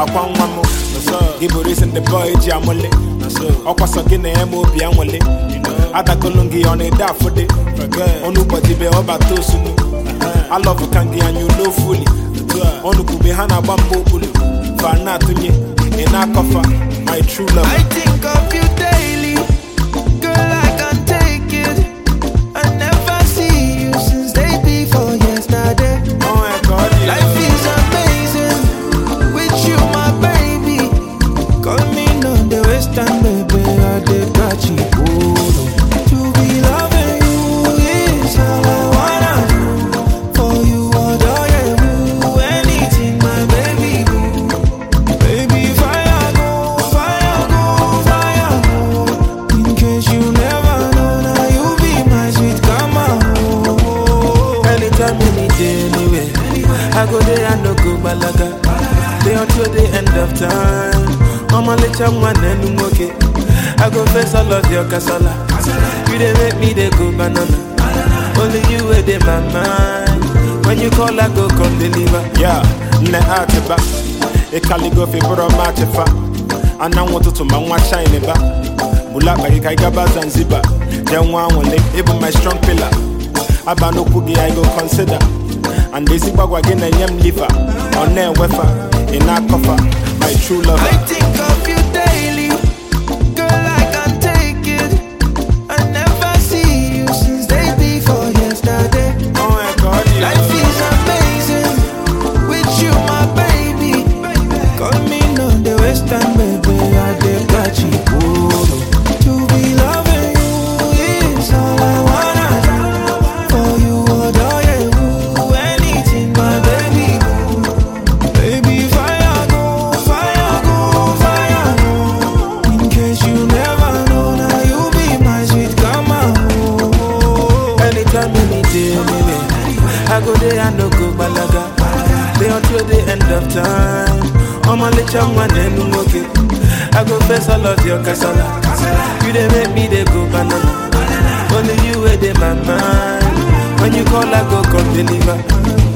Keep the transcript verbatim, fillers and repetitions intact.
kwa nwamo. Give reason the boy jamole. Okwaso gine emo bi anwole. Ada kolongi on a da for the. Onu body be oba to sunu. I love kangi and you know fully. Onu kube hana bambo ulu. Fana tunye in a koffer. My true love. I think of you daily, girl. I can't take it. I never see you since day before yesterday. Oh my God, yeah. Life is amazing with you, my baby. Call me on the western baby, I did got you. To be loving you is all I wanna do. For you, adore you, anything, my baby. Baby, fire go, fire go, fire go. In case you never know, now you be my sweet karma. Anytime, any day, anywhere. I go there, I no go balaga. They until the end of time. Mama let you one and okay. I go face all of your casala. You they make me they go banana. Only you were in my mind. When you call, I go come deliver. Yeah, ne atiba. E kaligo fi bro machifa. Ana want to man wa shine ba. Bula ba kai gaba Zanzibar. Then one wole even my strong pillar. Aba no kugi I go consider. And they see bagwa again and yam liver. On there wefa in a coffer. My true love. I think of you daily, girl. I can't take it. I never see you since day before yesterday. Oh my God, yeah. Life is amazing with you, my baby. Call me on the western baby, I did got you. To be loving you is all I wanna do. For you, adore you, anything, my baby. Baby, fire go, fire go, fire go. In case you never know, now you be my sweet karma. Anytime, any day, anywhere. I go there, I no go balaga. They until the end of time. I'ma let you one and okay. I go face all of your casala. You they make me they go banana. Only you were in my mind. When you call, I go come deliver.